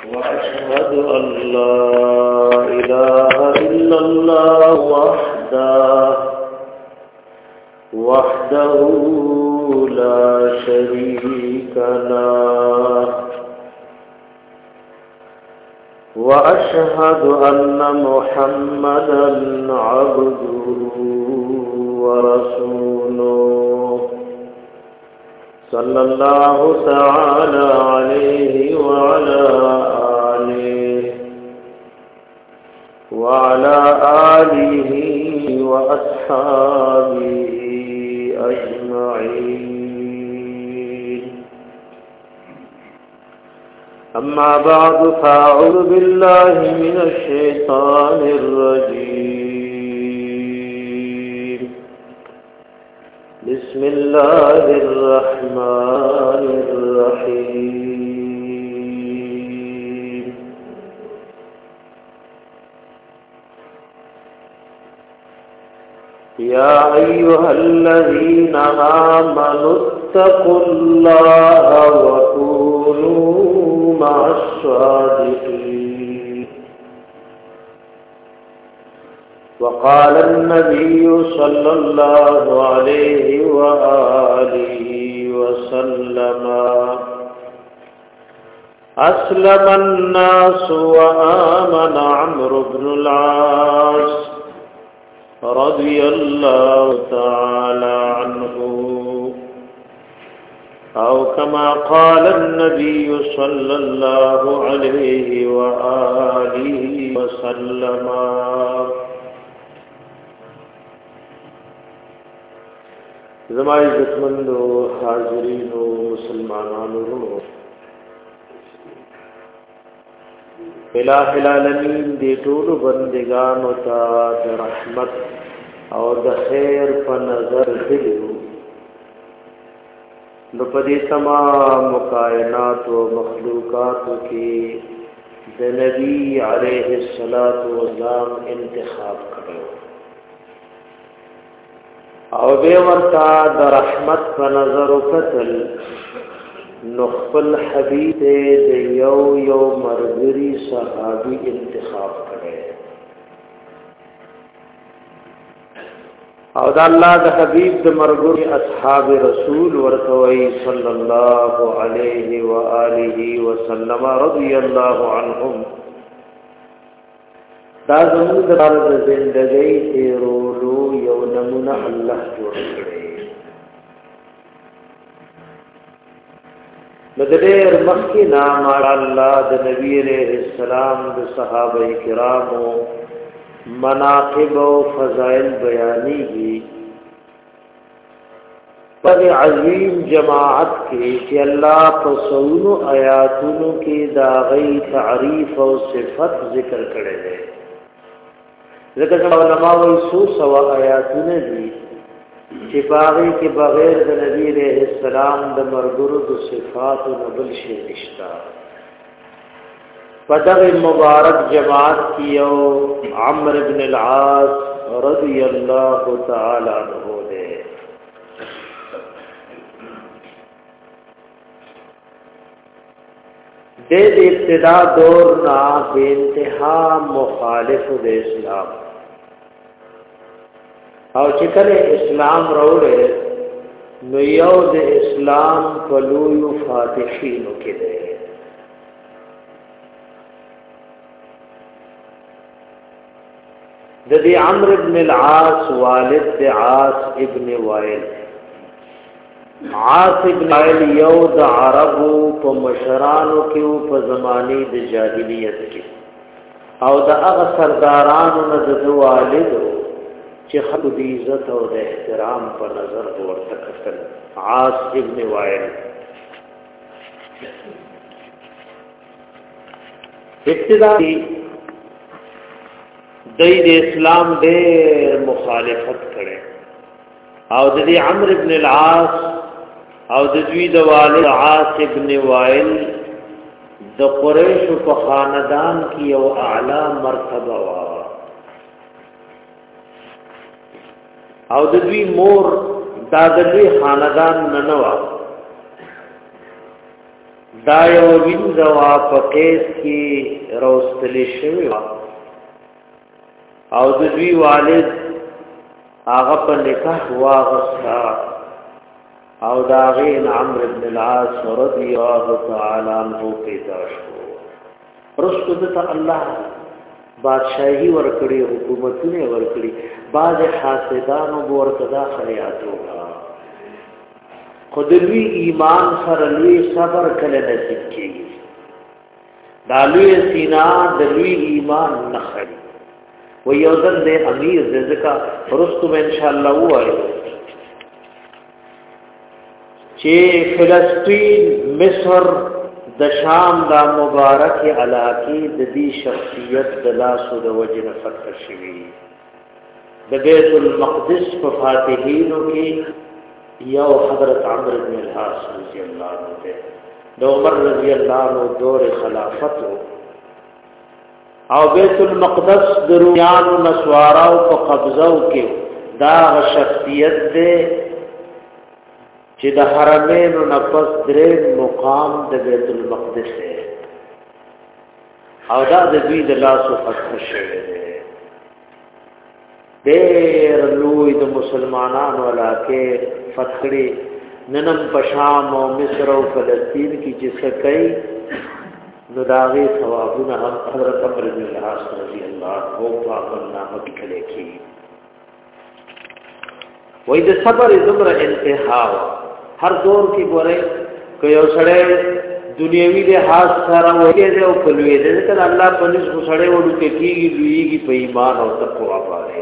وأشهد أن لا إله إلا الله وحده لا شريك له وأشهد أن محمدا عبده ورسوله صلى الله تعالى عليه وعلى آله وأصحابه أجمعين. أما بعد فأعوذ بالله من الشيطان الرجيم. بسم الله الرحمن الرحيم. يا أيها الذين آمنوا اتقوا الله وكونوا مع الصادقين. وقال النبي صلى الله عليه وآله وسلم: أسلم الناس وآمن عمرو بن العاص رضي الله تعالى عنه، أو كما قال النبي صلى الله عليه وآله وسلم. زمائی عزتمندو حاضرینو مسلمانانو، الہ العالمین دی ټول بندگانو ته د رحمت او د خیر په نظر دلیو، نو په دې تمام کائنات او مخلوقات کې د نبی علیه الصلاۃ والسلام انتخاب کړو او به ورته د رحمت په نظر وکتل، نو خپل حبیب د یو مرګري صحابي انتخاب کړي او د الله د حبیب د مرګري اصحاب رسول ورته وی صلی الله علیه و آله وسلم رضی الله عنهم. دا زموږ د زندګۍ تیرولو یو نمونه الله جوړ کړی. مددیر مخی نام اللہ د نبی علیہ السلام د صحابہ کرامو مناقب و فضائل بیانی گی پر عظیم جماعت کے کہ اللہ پسونو آیاتونو کی داغی تعریف و صفت ذکر کرے دے. ذکر علماء و سو سوا آیاتون دی چې باغی کې بغیر د نبی علیہ السلام د مرګرو د صفات او نبل شي نشتا. پدغ مبارک جماعت کیو عمرو بن العاص رضی اللہ تعالی عنہ دے. دے ابتدا دور نا بے انتہا مخالف د اسلام او چې کله اسلام راوړل نو یو د اسلام په لویو فاتحینو کې دی. د دې عمرو بن العاص والد د عاص ابن وائل. عاص ابن وائل یو د عربو په مشرانو کې او په زمانه د جاهلیت کې او د هغه سردارانو نه د والد چې خلق دی عزت او د احترام په نظر ورته کتل. عاص ابن وائل ابتدا د اسلام ډېر مخالفت کړي او د عمرو ابن العاص او د دوی د والد عاص ابن وائل د قریش په خاندان کې یو اعلی مرتبه وا او د دوی مور دا د دوی خاندان نه نو دا یو وینځوا په کیس کې روستلی شوی او د دوی والد هغه په نکاح واغستا او دا غین عمرو بن العاص رضی الله تعالی عنہ پیدا شو رسول ته الله بادشاہي ورکړي حکومتونه ورکړي بعض حاسدانو ورته خیاتو خودلوی ایمان سره لوی صبر کله نصیب کیږي دا لوی سینا د لوی ایمان نخړي و یو ځل د امیر ذکا رستم ان شاء الله وایي چې فلسطین مصر د شام دا مبارک علاقه د دې شخصیت د لاسو د وجنه فتح شوی د بیت المقدس په فاتحینو کې یو حضرت عمرو بن العاص رضی الله عنه د عمر رضی الله عنه دور خلافت او بیت المقدس د رومیانو نسواراو په قبضه کې دا شخصیت ده چې د حرمین نفس درې مقام د بیت المقدس ده او دا د دوی د لاسو فتح شوی ده ډېر لوی د مسلمانانو علاقه فتحړي ننم پشام او مصر او فلسطین کی چې سکای نو داغه ثوابونه هم حضرت عمرو بن العاص رضی الله عنه په نامه کې لیکي وای د صبر زمره انتها هر دور کې ګوره که یو سړی دنیوي له حاصل سره وایي او کلوي دې کله الله په نس کو سړی وډو کې کیږي لویږي په ایمان او تقوا باندې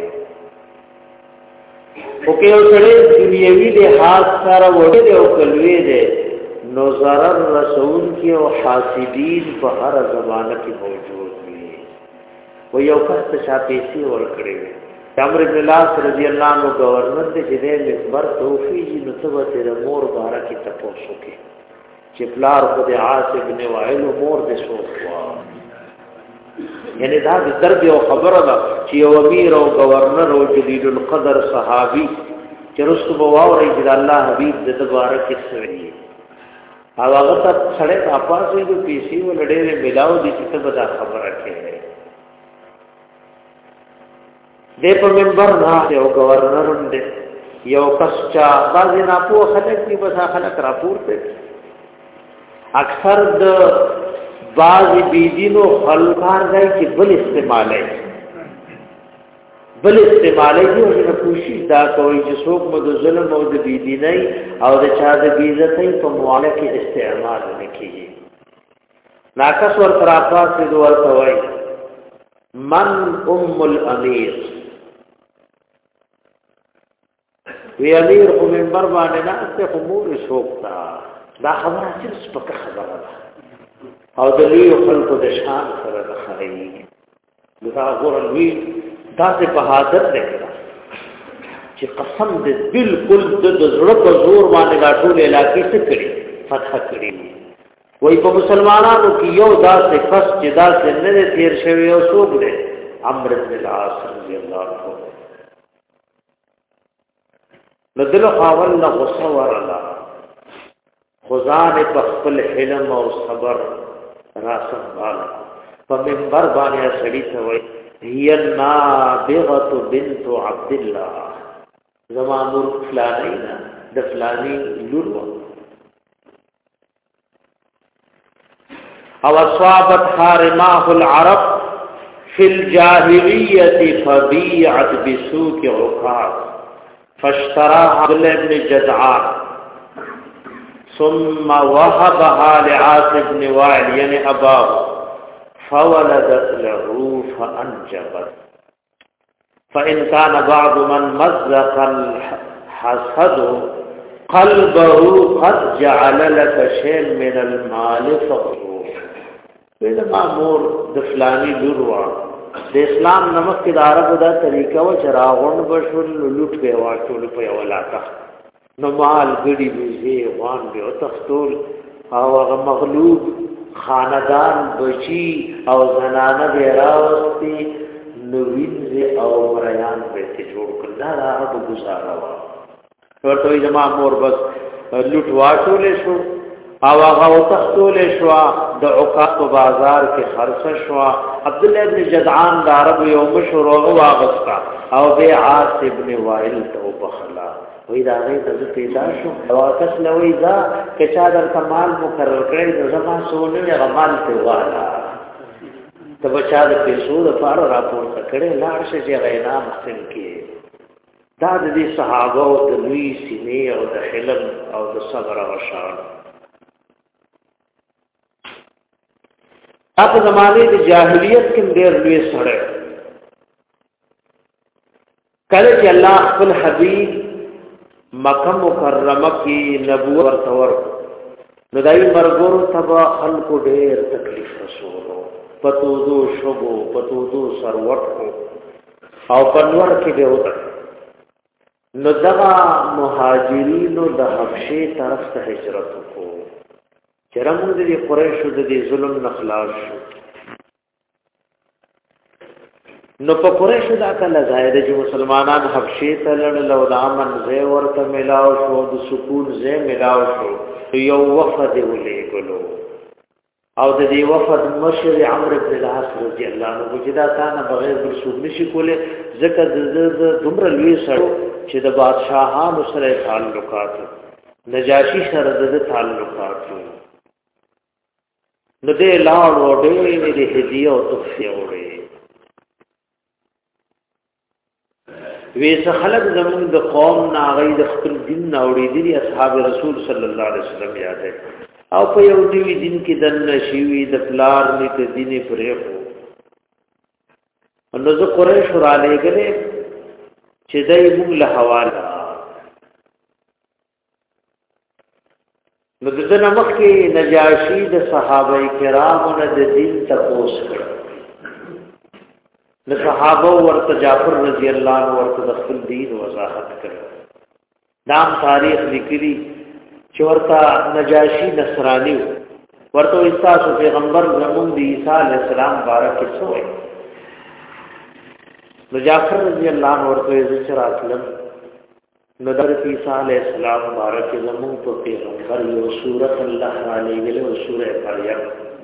او که یو سړی دنیوي له حاصل سره وایي او کلوي دې نو zarar رسول کې او حاسدین په هر زمانه کې موجود وي و یو کس ته شاپېسي ورکړي عمرو بن العاص رضی الله عنه گورنر دې چې دې مخبر توفیجی نو څه تر مور بارکه تاسو کې چې پلار خو دې عاص ابن وائل مور دې شووا یعنی دا د درد او خبره ده چې یو امیر او گورنر او جلیل القدر صحابي چې رسول بواوري چې الله حبيب دې بارکه سوي او هغه ته سړی اپاسې د پیسې ولډېره ملاو دي چې څه به خبره کوي دې په منبر نه یو گورنر دې یو کسچا بعضی ناپو خلک دې بس خلک راپورته اکثر د بعضی بيدینو خلکار دی چې بل استعمالي دي او د کوشش دا کوي چې څوک مو د ظلم او د بيدینۍ او د چا د بیزتۍ په مواله کې استعمال نکړي ناقص ور طرفه سے ورته وای من ام الامیر وی امیر خو منبر باندې نه ته امور شوکتا دا خبره چې سپکه خبره ده او د لوی خلکو د شان سره د خړی دا غوړوي دا څه بہادر دی چې قسم دې بالکل د زړه په زور باندې دا ټول علاقې څخه کړی فتح کړی وای په مسلمانانو کې یو داسې کس چې داسې نه تیر شوی او څوک دی عمرو بن العاص رضی الله عنه ندل خاول له غصه ورلا خزانه په خپل حلم او صبر را سنباله په منبر باندې سړی ته وای هي النابغه بنت عبد الله زمانور فلانینا د فلانی لور او اصابت حارماه العرب في الجاهليه فبيعت بسوق عكاظ فاشترى عبد الله بن جدعان ثم وهبها لعاص بن وائل يعني اباه فولدت له فانجبت فإن كان بعض من مزق الحسد قلبه قد جعل لك شيء من المال فخذوه وإذا مامور دفلانی لوروا د اسلام نمک کې د عربو دا طریقه و چراغون بشول لوټ به واټول په ولاکه نو مال ګډي بيزي وان به او تختول او هغه مغلوب خاندان بچي او زنانه به راوستي نو وینځي او مریان به ته جوړ کړل دا عربو گزاره و ورته جما مور بس لوټ واټول شو او هغه تختول شو د عقاب بازار کې خرڅ شو. عبد الله ابن جدعان د عرب یو مشهور او واغستا او به عاص ابن وائل ته بخلا وې دا غي ته پیدا شو او تاسو نوې دا چې چا در کمال مقرر کړی د زما سونه غمال ته والا ته بچا د پیسو د فار راپورته کړي لاړ شي چې غینا مخکې کې دا د دې صحابه او د لوی سینې او د حلم او د صبر او شان په زمانه د جاهلیت کې ډېر لوی سره کله چې الله خپل حبيب مکه مکرمه کې نبوت ورتور نو دای مرګورو تبا خلکو ډېر تکلیف رسولو پتودو شوبو پتودو سروټ او پنور کې به وته نو دغه مهاجرینو د حبشه طرف ته هجرت وکړو چرمو دې قریشو دې ظلم نخلاص شو نو په قریشو دا کله ظاهر چې مسلمانان حبشه ته لړل او د امن زې ورته ملاو شو د سکون زې ملاو شو یو وفد ولېګلو او د دې وفد مشر عمرو بن العاص رضی الله عنه چې دا ثانه بغیر رسول نشي کوله ځکه د دومره لوی سره چې د بادشاہانو سره تعلقات نجاشي سره د تعلقات نو دې لاړ وړې دې هدیه او تحفه وړې ویسه خلق زمون د قوم ناغې د خپل دین ناوړې دي اصحاب رسول صلی الله علیه وسلم یاد ہے او په یو دی دین کې دن شیوی د پلار می ته دین پرې هو نو زه قریش را لګلې چې دای موږ له حواله نو دغه مخ کې نجاشی د صحابه کرامو نه د دین تپوس کړ نو صحابه ورته جعفر رضی الله عنه ورته د خپل دین وضاحت کړ نام تاریخ لیکلی چې ورته نجاشی نصرانی ورته استاسو پیغمبر زمون دی عیسی علی السلام بارک سوې نو جعفر رضی الله عنه ورته ذکر اسلم نو در عیسی علی السلام بارک زمون په پیغمبر یو سورۃ الله علیه و سورۃ مریم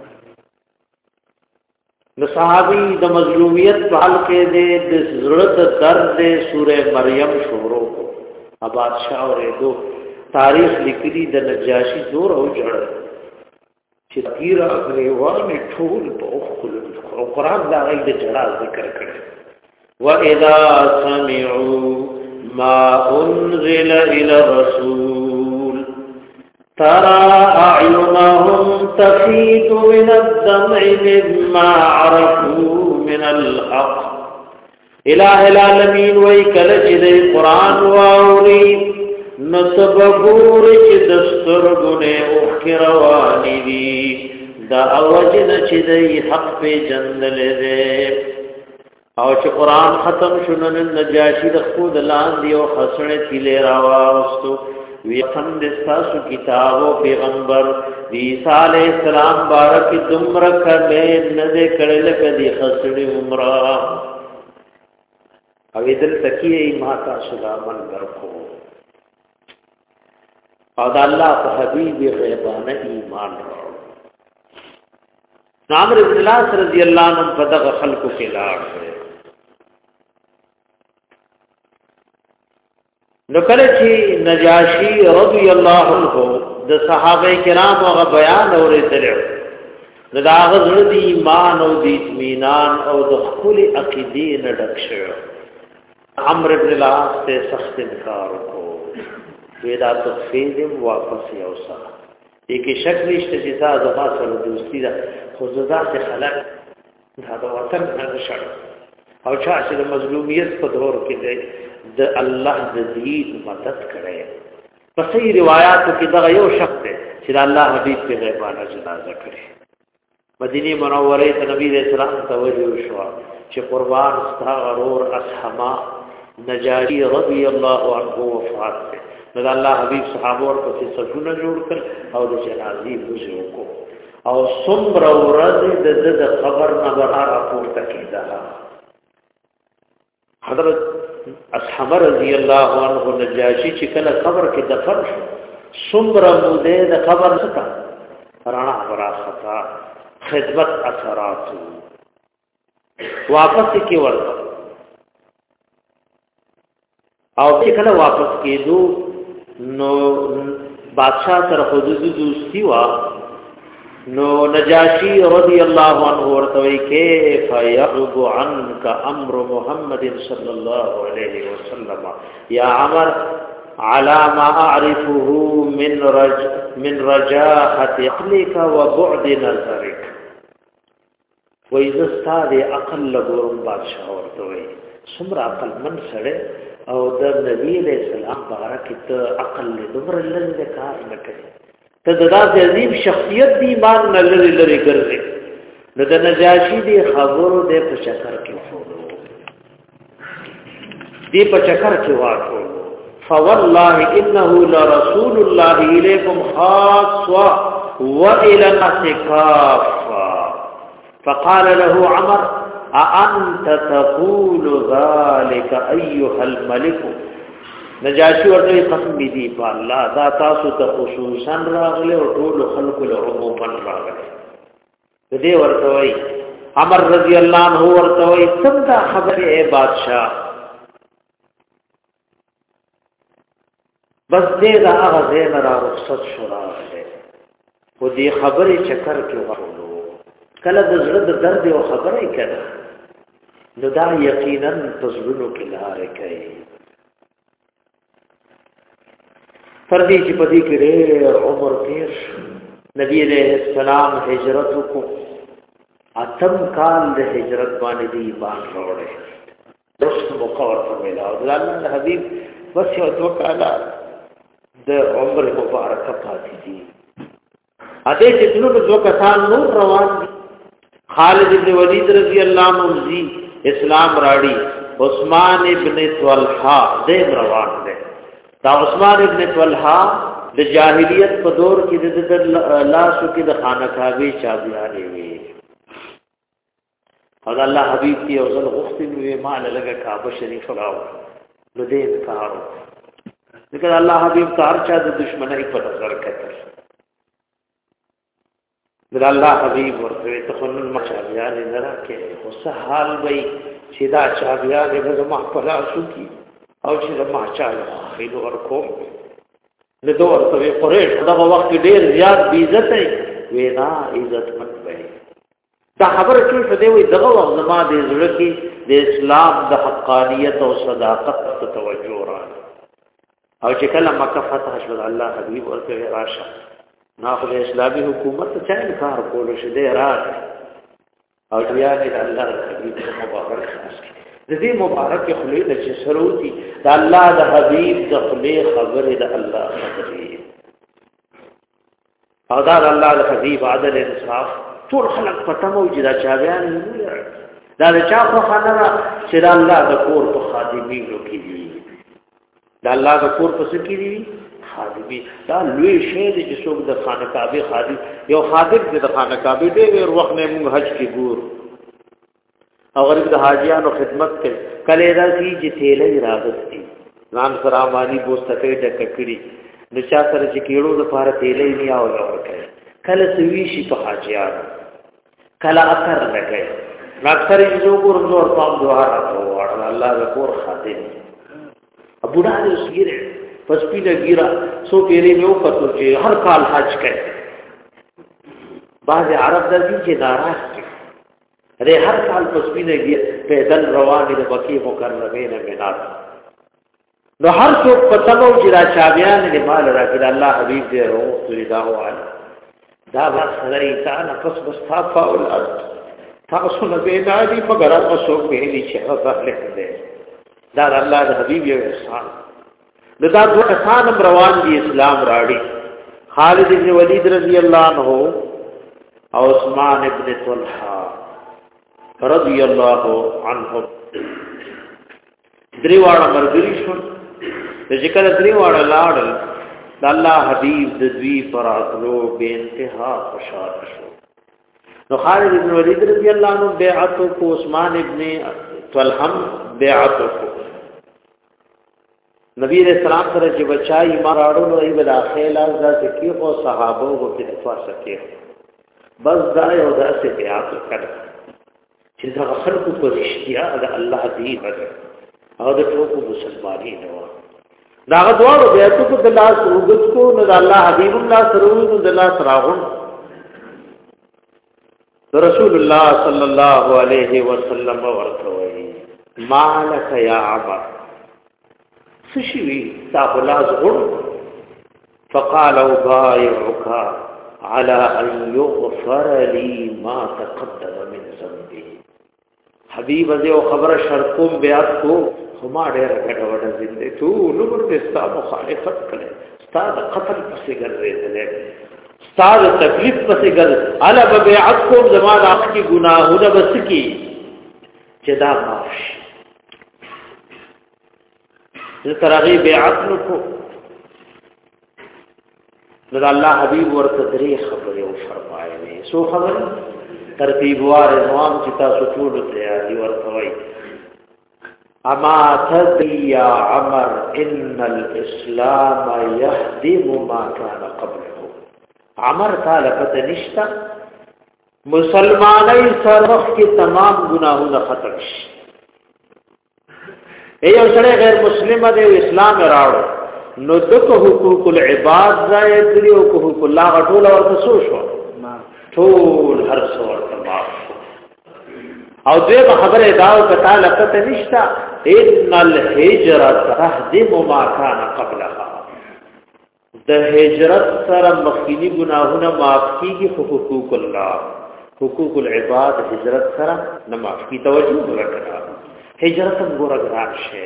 نو صحابی د مظلومیت په حال کې د ضرورت درد سورۃ مریم شروع کو بادشاہ اورېدو تاریخ لیکلی د نجاشی زور او جړ چې تیرا غریوان ټول په خپل قرآن دا غي د جړا ذکر کړي واذا سمعوا ما انزل الى الرسول ترى اعينهم تفيض من الدمع مما عرفوا من الحق اله العالمین وای کله چې د قرآن واوري نتبغور چې دستور غونه او کروانی دي دا اوجد چې د حق په جندل دي او چې قرآن ختم شونه نجاشی د خود لاندې او خسنه تیلې راوستو وی خند تاسو کتاب او پیغمبر عیسی علیہ السلام بارک دمر کله نه دې کړل کدي خسنه عمره او دل تکیه ماتا سلامن ورکو او دا الله په حبیب غیبانه ایمان راو عمرو بن العاص رضی الله عنه په دغه خلقو کې لاړ نو کله چې نجاشی رضی الله عنه د صحابه کرام او بیان اورېدل نو دا غزړ دی ایمان او د اطمینان او د خپل عقیدې نه ډک شو عمرو بن العاص ته سخت انکار وکړ ودا تفید واپس یوسا یک شک نشته چې دا زما سره دوستی ده خو زدا ته خلق دا د وطن نه شړ او چې د مظلومیت په دور کې د الله د دین مدد کړي په صحیح روایتو کې دا یو شخص دی چې د الله حبیب په غیبانه جنازه کړي مدینه منوره ته نبی رسول الله توجه شو چې قربان ستا غرور اسحما نجاشی رضی الله عنه وفات ده نو الله حبیب صحابه ورته صفونه جوړ کړ او د جنازې وځو کو او څومره ورځې د خبر نه بهر راپورته کیده حضرت اصحاب رضی الله عنه نجاشی چې کله قبر کې دفن شو څومره موده د قبر څخه رانا برا خطا خدمت اثراتو واپس کی ورته او چې کله واپس کېدو نو بادشاہ سره حدود دوستی وا نو نجاشی رضی اللہ عنہ ورتوی کیف یغب عنک امر محمد صلی اللہ علیہ وسلم یا عمر على ما اعرفه من رجاحة عقلك وبعد نظرك وإذا استاد عقل لګورم بادشاہ ورتوی سمرا عقل من سره او د نبی علیہ السلام بارک ته عقل دبر لږه کار نه کوي ته د عظیم شخصیت دی ایمان نه لري ګرځي نو د نجاشی دی خبرو د په چکر کې دی په چکر کې واټو فوالله انه لرسول الله الیکم خاصا والى الناس كافا فقال له عمر أأنت تقول ذلك أيها الملك نجاشی ورته قسم دی په الله دا تاسو ته خصوصا راغله او ټول خلق له عموما راغله دې ورته وای عمر رضی الله عنه ورته وای څنګه خبره اے بادشاہ بس دې دا هغه نه را رخصت شو راغله خو دې خبره چکر کې ورولو کله د زړه د درد او خبره کړه نو دا یقینا تزلو کې لاره کوي فردی چې پدې کې ډېر عمر تیر نبی علیہ السلام هجرت کو اتم کال د هجرت باندې دی ایمان وروړي دوست مقور ته ویلا او الله حبیب بس یو دوه کاله د عمر مبارکه پاتې دي اته چې ټول دوه کسان نور روان دي خالد بن ولید رضی الله عنه زی اسلام راړي عثمان ابن طلحه دې روان دي دا عثمان ابن طلحه د جاهلیت په دور کې د لاسو کې د خانقاهي چابيانې وي او الله حبيب کی او زل غختن وی مال لگا کعبه شریف راو نو دې کارو ذکر الله حبيب کار چا د دشمنی په نظر کتل در الله حبيب ورته تخنن مچابيانې نه راکې او سهال وي چې دا چابيانې به ما په لاسو کې او چې ما چاله خېلو ورکو نو دوه ورته قریش دغه وخت ډېر زیات بی عزت وي نه عزت مند وي دا خبره چې دی وي دغه وخت زما د زړه کې د اسلام د حقانیت او صداقت ته توجه را او چې کله مکه فتح شو الله حبيب ورته راشه ناخذ اسلامي حکومت ته کار کول شي دی راځي او بیا دې الله حبيب مبارک خاص د دې مبارک خلیل چې سروتی د الله د حبيب د خلی خبره د الله خبره او دا د الله د حبيب عدل انصاف ټول خلق پته موجوده چا بیان دا د چا په خانه چې د الله د کور په خادمینو کې دي د الله د کور په سکی دي خادمي دا لوی شی دی چې څوک د خانقاه خادم یو خادم د خانقاه ډېر وخت نه موږ حج کې ګور او غریب د حاجیانو خدمت کوي کله راځي چې تیلې راغستي ځان سرامانی بوستکې ډککړي نو چا سره چې کېړو د پاره تیلې نه او ورکړي کله سوي شي په حاجیانو کله اثر لګي اکثر یې زوګور زور پام دعا راکوه الله د کور خادم ابو ډاله وسګره پس پیله ګیرا سو پیری نو پتو چې هر کال حج کوي بعض عرب د دې چې ناراض دي هر کال پس پیله پیدل روان دي د بکی مکرمه نه منات نو هر څوک پتمو چې را چابيان دي مال راکړه الله حبيب دې روح الله علیه دا بس سره تعالی پس صافه اولاد تاسو نه به دادی مگر تاسو به دې چې هغه له دې دا الله د حبيب یو احسان دا دوه کسان روان دي اسلام راړي خالد بن ولید رضی الله عنه او عثمان ابن طلحه رضی الله عنهم دریواړه مرګري شو ذکر دریواړه لاړل د الله حبيب د دوی پر اتلو به انتها خوشاله شو نو خالد بن ولید رضی الله عنه بیعت کو عثمان ابن طلحه بیعت کو نبی رسول الله سره چې بچای ایمان راړو نو ای بل اخیل از ذات کې او صحابه وو په دفاع سکے بس دا یو داسې بیات کړ چې دا خلکو په رښتیا د الله دین بدل او د ټولو مسلمانۍ نه و دا غوړو بیاتو په الله سرغت کو نو الله حبیب الله سرغت نو الله سراغون رسول الله صلی الله علیه وسلم ورته مالک یا عمر سشوی تاب لاز غر فقال ابايعك على ان يغفر لي ما تقدم من ذنبي حبیب دې خبر شرطوم بیات کو هما ډېر غټه وډه زنده ټول عمر دې ستا مخالفت کړي ستا د قتل پسې ګرځېدل ستا د تکلیف پسې ګرځ الا بیعت کوم زمانه اخ کی گناهونه بس کی چې دا معاف زه ترغی بیعت نکو نو الله حبیب ورته درې خبرې او فرمایي سو خبر ترتیب وار نوام چې تاسو ټول تیاری ورته وای اما تدري يا عمر ان الاسلام يهدم ما كان قبله عمر تعالی پته نشتا مسلمانای سرخ کی تمام گناهونه ختم شي ایو سره غیر مسلمه دی اسلام راوړ نو دغه حقوق العباد زائد دی او حقوق الله غټول ورته سو شو ټول هر څو ورته معاف او دغه خبره داو کته لکه نشتا ان الهجرت تهدم ما كان قبلها د هجرت سره مخکینی گناهونه معاف کیږي حقوق الله حقوق العباد هجرت سره نه معاف کی توجه وکړه هجرت موږ راغشې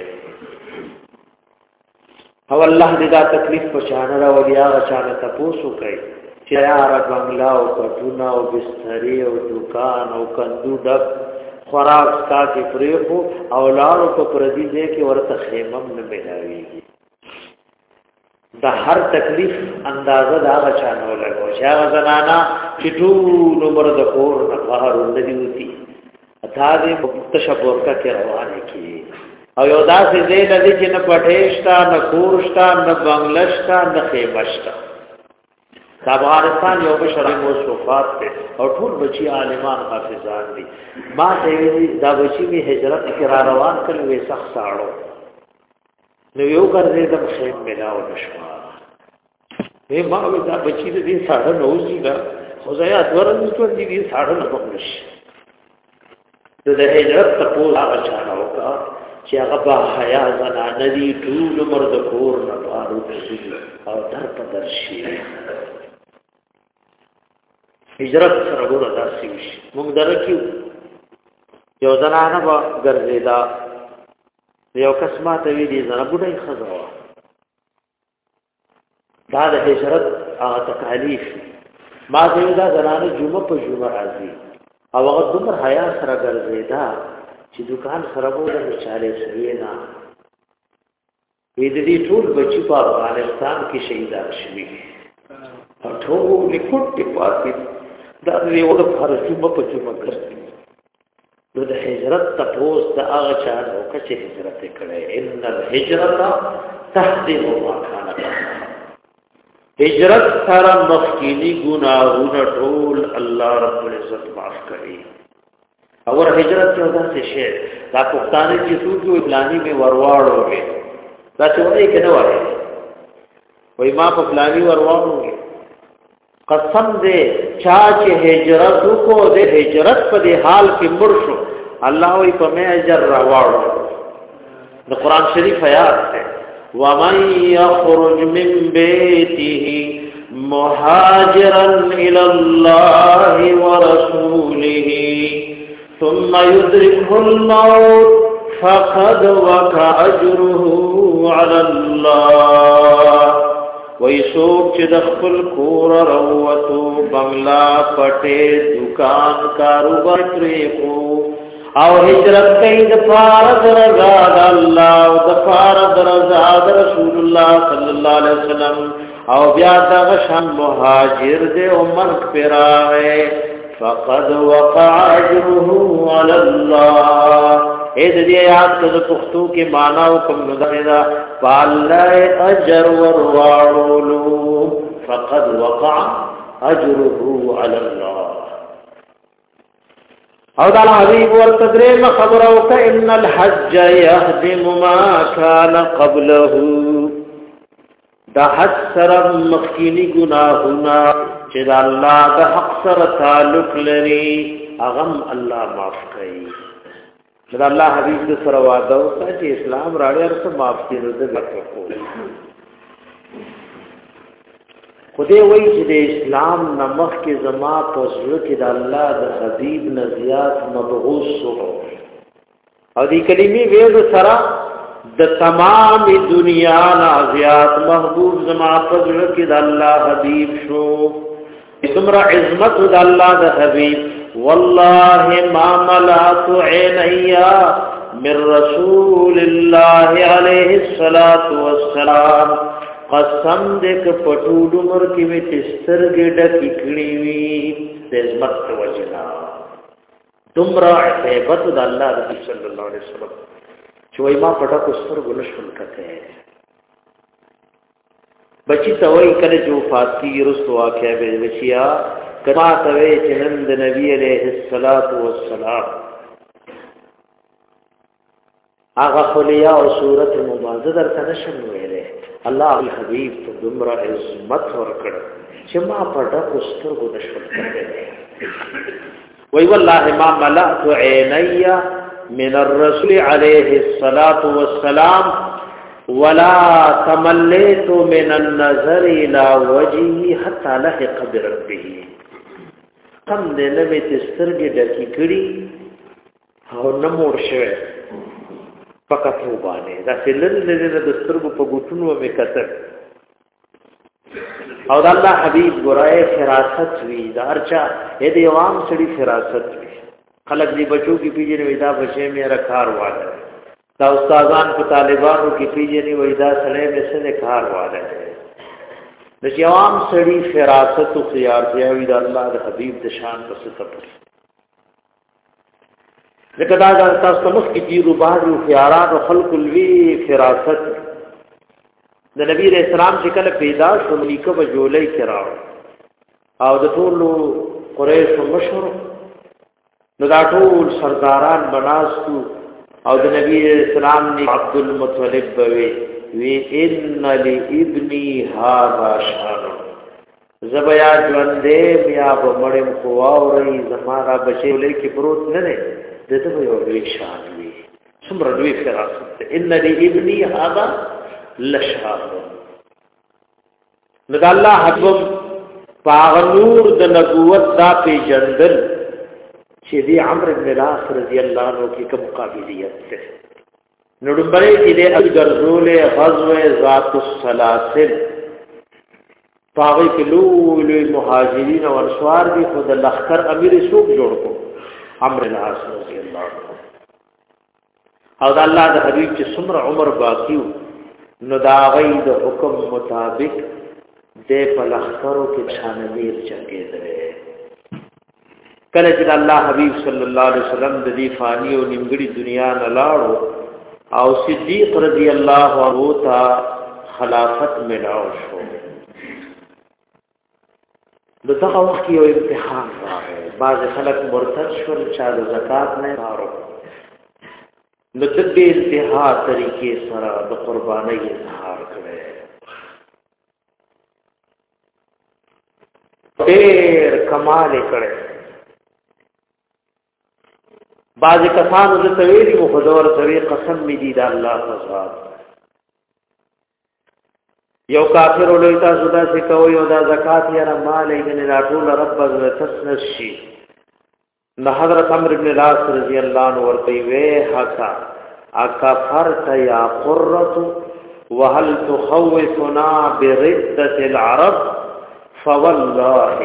او الله دې دا تکلیف پچانه را ولیا غچانه تاسو کوي چې یار بنگلا او کټونه او بسترې او دکان او کندو ډک خوراک کا کې پریخو او لاړو په پردي ځای کې ورته خیمم نه ملاويږي دا هر تکلیف اندازه دا غچانه ولګو چې هغه زنانا چې ټول عمر د کور نه بهر ولدي وتی اته دې تشبور کا کې روانه کی او یو داسې دې لدی چې نه پټېشتا نه کورشتا نه بنگلشتا نه خیمشتا افغانستان یو بشری موصوفات ته او ټول بچی عالمان حافظان دي ما ته دا بچی می هجرت کې را روان کړي وې سخت ساړو نو یو ګرځې د خیم ملاو نشوا ما دا بچی دې ساړه نوځي دا خدایا دورن دې ساړه نه پخلش د هجرت ته پوه هغه چانه وکړه چې هغه با حیا زنا ندی ټول مرد کور نه بارو کړي او در په درشي هجرت سره ګوره داسې وشي موږ درکیو یو زنانه به ګرځېدا یو کس ماته ویلي زنه بوډۍ ښځه وه دا د هجرت هغه تکالیف ما ته ویل دا زنانه جمعه په جمعه راځي او هغه دومره حیا سره ګرځېدا چې دکان سره به د چاله سوي نه وې دې ټول بچي په افغانستان کې شهیدان شوي او ټول لیکوټ پاتې دا دې وړ فرجمه په جمعه ګرځي نو د هجرت تپوس د هغه چا نو چې هجرت کړي ان الهجرت تهدم ما كان قبلها هجرت سره مخکینی ګناهونه ټول الله رب العزت معاف کړي اور هجرت یو داسې شی دا پښتانه چې څوک پلاني می ورواړو وي دا څه وایي کنه وایي وای ما په پلاني ورواړو قسم دې چا چې هجرت کو دې هجرت په دې حال کې مرشو الله وي په مې اجر راوړو د قران شریف آیات ده ومن يخرج من بيته مهاجرا الى الله ورسوله ثم يدركه الموت فقد وقع اجره على الله ويسوق چې د خپل کور وروتو بنگلا پټه دکان کاروبار پرې کو او هجرت کوي د فارض رضا الله او د فارض رضا رسول الله صلی الله علیه وسلم او بیا د شان مهاجر دې عمر پیراوي فقد وقع اجره على الله اے د دې آیات د پښتو کې معنا او کوم ندا فالله اجر ورواړو فقد وقع اجره على الله او دا حبیب ورتدریم خبرو که ان الحج يهدم ما كان قبله دا حج سر مخینی گناہونا چې دا اللہ دا حق سر تعلق لري اغم اللہ معاف کئی دا اللہ حبیب دا سر وعدو تا چې اسلام راڑی ارسا معاف کی رضا بکو خدای وای چې د اسلام نمخ کې زما پسړه کې د الله د حبیب نزیات مبعوث شو او دې کلمې ویل سره د تمام دنیا نازیات محبوب زما پسړه کې د الله حبیب شو تمرا عظمت د الله د حبیب والله ما ملأت عینیا من رسول الله علیه الصلاة والسلام قسم دې ک پټول عمر کې می تسترګې ډکې کړې وي د عظمت وجنا تمرا عتبت د الله رسول صلی الله علیه وسلم چې وای ما پټه کو سترګو نشول کته بچی ته وای کله جو فاتی رسو واقع به بچیا کما ته وای چې نن د نبی علیه الصلاۃ والسلام هغه خلیا او صورت مبازه در ته نشم ویلې الله الحبیب ته دمر عظمت ورکړ چې ما پټه کوسترګو نشول کړې وی والله ما ملأت عیني من الرسول عليه الصلاة والسلام ولا تمليت من النظر الى وجهه حتى لحق بربه کم دې نه می تسترګې ډکې کړې او نمور شوه فقط وبانه دا فلل لري د سترګو په ګوتونو مې کتل او د الله حبيب ګرای فراست وی دا ارچا دې عوام سړي فراست وی خلک دې بچو کې پیژنې وې دا بچې مې رکار واله دا استادان په طالبانو کې پیژنې وې دا سړې مې سره کار واله د عوام سړي فراست او خيار دی وی دا الله د حبيب د شان په ستپل لکه دا تاسو مخ کې دی روبار او خيارات او خلق الوی فراست د نبی رسول الله چې کله پیدا شو لیکه په جولای کراو او د ټول قریش مشهور نو دا ټول سرداران بناستو او د نبی رسول الله عبد المطلب وی ان لابني هذا شان زبیا ژوندې بیا بمړم خو اوري زمارا بچي لیکي پروت نه نه دته یو لوی شان وی څومره لوی فراست ان لابني هذا لشهاب نو الله حبب باغ نور د نبوت دا په جندل چې دی عمرو بن العاص رضی الله عنه کې کوم قابلیت ده نو دبره کې د ګرځول غزوه ذات السلاسل پاوی کې لوی مهاجرین او انصار دي خود لخر امیر سوق جوړ کو عمرو بن العاص رضی الله عنه او د الله د حبیب چې څومره عمر باقی نو دا غي د حکم مطابق د پلخرو کې شانویر چنګې درې کله چې الله حبیب صلی الله علیه وسلم د دې فانی او نیمګړي دنیا نه لاړو او صدیق رضی الله عنه ته خلافت ملاو شو دغه وخت یو امتحان راغی بعض خلک مرتد شول چې د زکات نه کارو نو د دې انتها طریقې سره د قربانۍ اظهار کړي ډېر کمال کړي بعض کسانو د تویری مخدور توی قسم می دي د الله فزاد یو کافر ولې تاسو دا څه کوي او دا زکات یې را مال یې نه راټول رب تسنشي نو حضرت عمرو بن العاص رضی الله عنه ورته وی حتا اکفرت یا قرۃ وهل تخوفنا برده العرب فوالله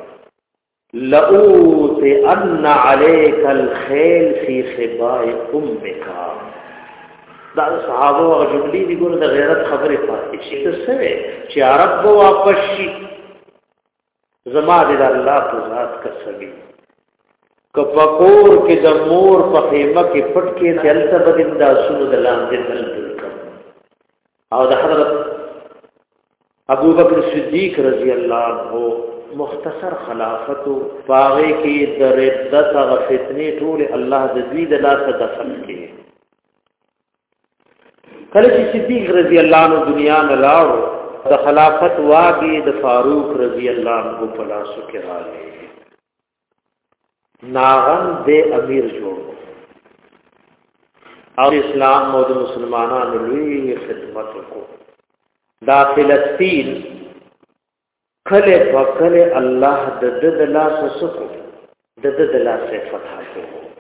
لؤوت ان عليك الخيل في خباء امك دا صحابه او جملې دي ګور د غیرت خبره پاتې شي څه چې عرب واپس شي زما د الله په ذات قسمی کپکور کې د مور په خیمه کې پټ کې دلته بدین دا سونو د لاندې دل او د حضرت ابو بکر صدیق رضی الله عنه مختصر خلافت باغې کې د ردت غ فتنې ټول الله د دې د لاسه دفن کې کله چې صدیق رضی الله عنه دنیا نه لاړ د خلافت واګي د فاروق رضی الله عنه په لاسو کې راغی ناغن دے امیر جوړ او اسلام او د مسلمانانو لوی خدمت کو دا فلسطین کله فکر الله د لاس سکو د لاس فتح کو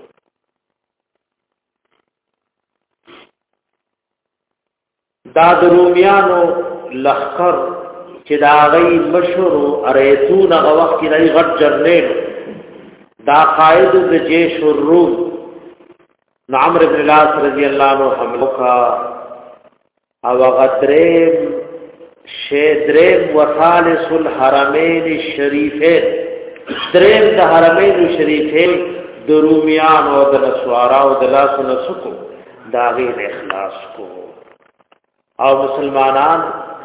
دا د رومیانو لخر چې دا غي مشهور اریتون هغه وخت کې لري غټ جرنیل دا قائد د جيش الروم عمرو بن العاص رضی الله عنه حمله کا او غدریم شیدریم وثالث الحرمین الشریفین دریم د حرمین الشریفین د رومیان او د نسوارا او د لاس نسکو دا غیر اخلاص کو او مسلمانان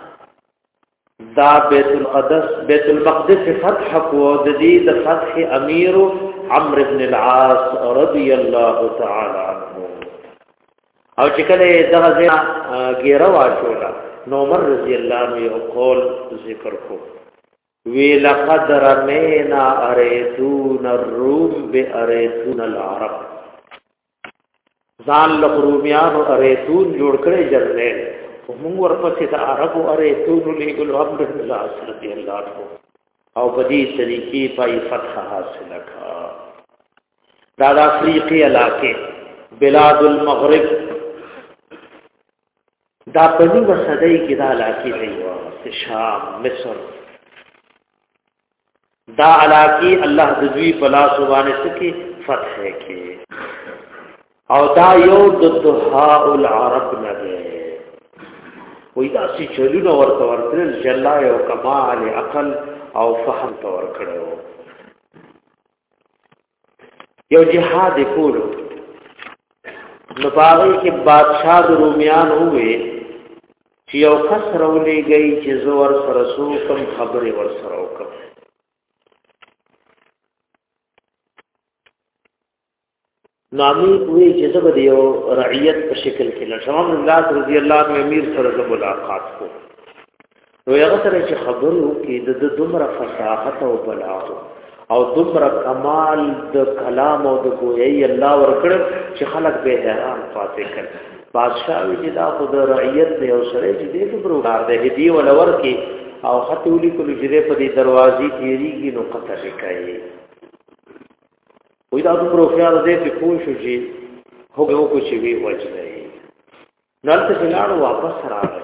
دا بیت المقدس فتح کو د دې د فتح امیر عمرو بن العاص رضی الله تعالی عنہ او چې کله دغه ګیره واچولا نو عمر رضی الله عنه یو قول ذکر کو وی لقد رمینا اریتون الروم باریتون العرب ځان له رومیان او اریتون جوړ کړي جرنیل موږ ورپسې د عربو اریتون لګل عمرو بن العاص رضی الله عنه او په دې طریقې پای فتح حاصل کړه دا د افریقی علاقې بلاد المغرب دا په نیمه صدۍ کې دا علاقې دی شام مصر دا علاقې الله د دوی په لاس باندې سکی فتح کې او دا یو د دهاء العرب نه دی وې دا چې چلونه ورته ورتل جلا یو کمال عقل او فهم تور کړو یو جهاد کولو نو باغی کې بادشاہ د رومیان ہوئے چې یو کس رولې گئی چې زور سره سو کم خبره ور سره وکړه نامی کوئی چې زبر یو رعیت په شکل کې لشمام الله رضی الله عنه امیر سره ملاقات کو نو هغه سره چې خبرو کې د دومره فصاحت او بلاغت او دومره کمال د کلام او د گویي الله ورکړ چې خلک به حیران پاتې کړ بادشاہ وی دا خود رعیت دی او سره چې دې پروګرام دی هدیه ولور کې او خطولی کولو چې په دې دروازې تیریږي نو قطر کوي وې دا د پروفیال دې په کوم شو چې هغه کو چې وی وځي نلته لاړو واپس راغی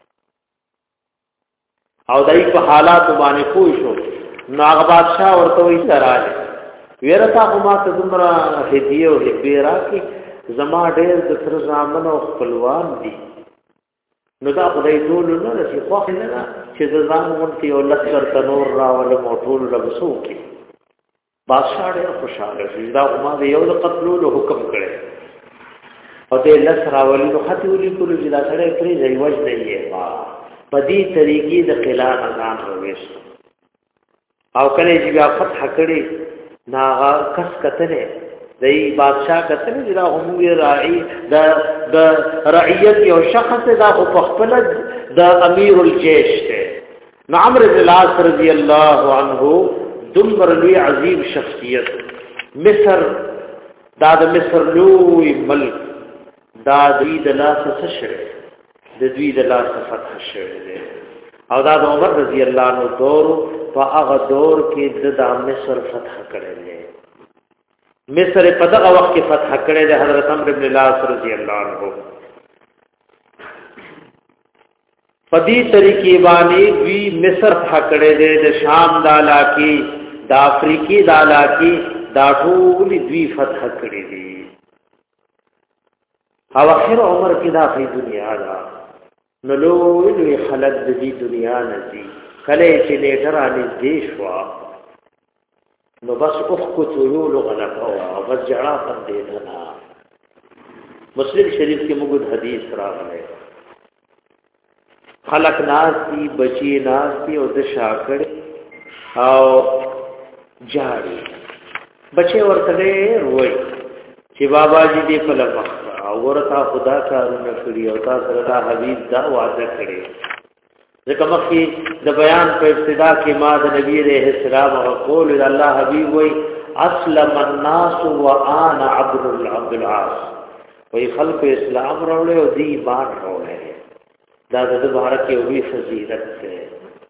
او دای په حالات باندې کوی شو ناغ بادشاہ ورته وی سراله ویرتا ما ته دومره هدیه او هبیرا کې زما ډېر د تر ځامن او خپلوان دي نو دا خدای ټول نه لسی خو نه چې ځان مونږ یو لکر تنور راول موټول لبسو کې بادشاہ ډېر خوشاله شو دا ما د یو قتلولو حکم کړی او دې لس راولي نو خطولي کولو چې دا سره پرې ځای وځي یې وا په دې طریقې د خلال اذان ورويست او کله چې بیا فتح کړي ناغا کس کتنه دی بادشاہ کتنه چې دا هموی راعي د رعیت یو شخص دا په خپل د امیر الجيش ته عمرو بن العاص رضی الله عنه دمر لوی عظیم شخصیت مصر دا د مصر لوی ملک دا دوی د لاس څخه د دوی د لاس فتح شوه او دا د عمر رضی الله عنه دور په هغه دور کې د مصر فتح کړل مصر په دغه وخت کې فتح کړل د حضرت عمرو بن العاص رضی الله عنه په دې طریقې باندې دوی مصر فتح کړل د شام د علاقې د افریقي د علاقې دا ټول دوی فتح کړل دي او اخر عمر کې دا په دنیا دا نو لوی خلق د دې دنیا نه دي کله چې لیټر اني دې شو نو بس اخکو طیول غلقوا او بس جڑا پندیدنا. مسلم شریف کی مگد حدیث راغلے خلق ناس دی بچی ناس دی او د شاکڑ او جاری بچے ورته روي چې بابا جی دې په لمخ او ورته خدا کارونه کړی او تاسو سره د حبیب دا وعده کړی. ځکه مخکې د بیان په ابتدا کې ما د نبی عليه السلام او قول الله حبیب وای اسلم الناس وانا عبد العاص وای خلق اسلام راوړل او دی ایمان راوړل. دا د مبارک یو وی فضیلت ده.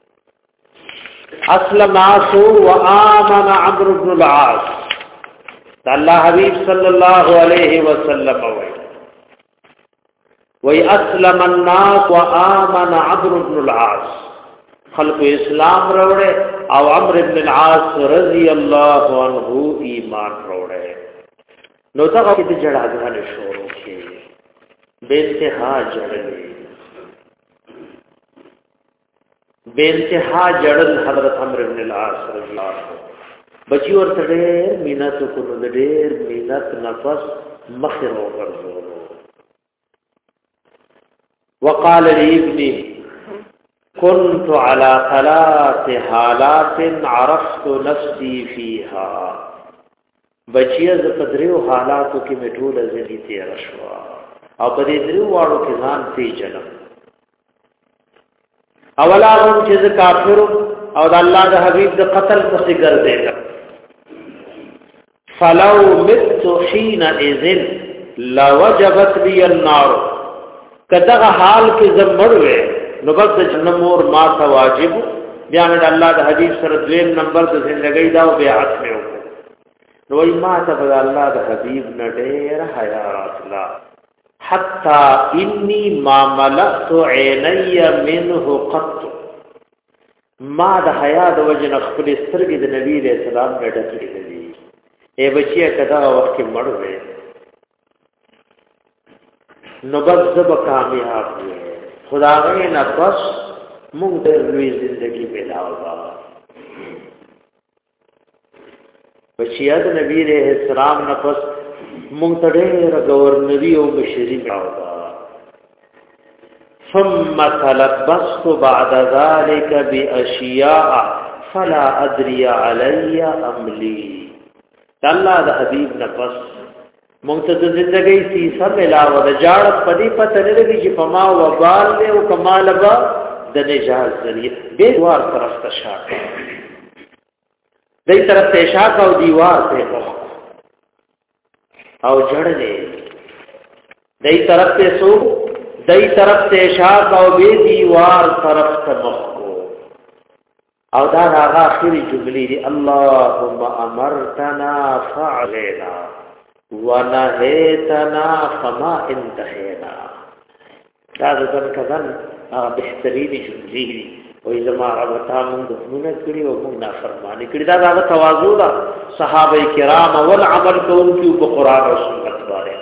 اسلم الناس وامن عمرو بن العاص. الله حبیب صلی الله علیه وسلم وی اسلم الناس وآمن عمرو بن العاص. خلق اسلام روڑے او عمرو بن العاص رضی اللہ عنہ ایمان روڑے. نو تاگا کی دی جڑاگان شورو کے بے انتہا جڑلے بے انتہا جڑل حضرت عمرو بن العاص رضی اللہ عنہ. بچی ورته ډېر مینت وکړو د ډېر مینت نفس مخر وګرځولو. وقال لابني كنت على 3 حالات عرفت نفسي فيها. بچی از قدریو حالاتو کې میټول زدي تیر شو او په دې درو واړو کې ځان پیژنم. اولا هم چې کافر او د الله د حبيب د قتل پسې ګرځیدل. فلو مت حينئذ لوجبت لي النار. کداغه حال کې زمړوي نو بس جنمور ما ته واجب بیا مې الله د حدیث سره دویم نمبر د ژوندۍ دا او بیعت مې وکړ. نو ما ته د الله د حبیب نه ډېر حیا راتلا حتی انی ما ملأت عینی منه قط. ما د حیا د وجه نه خپل سترګې د نبی رسول الله نه ډکې دي. اے بچیا کدا وخت کې مړ وې نو بس زب کامیاب وې خدای نه پس موږ د لوی ژوندۍ ملاوه. بچیا د نبی رسول السلام نه پس موږ ته ډېر گورنری او مشری ملاوه. ثم تلبست بعد ذلك باشیاء فلا ادري علي املی. الله د حبیب نفس مونږ ته د ژوندۍ سیسه ملاوه د جاړ پدی پته نه لګي چې پما وبال له او کمال با د نجات ذریعہ دیوار طرف ته شاک دای طرف ته شاک او دیوار ته مخ او جړلې دای طرف ته سو دای طرف ته شاک او به دیوار طرف ته مخ او دا هغه اخري جملې دي اللهم امرتنا فعلنا ونهيتنا فما انتهينا. دا ځکه بهترین جملې دي او زما غوښتا موږ د څنګه کړی او موږ نافرمانی کړی. دا هغه تواضع ده صحابه کرام او عمل کوونکو په قران او سنت باندې.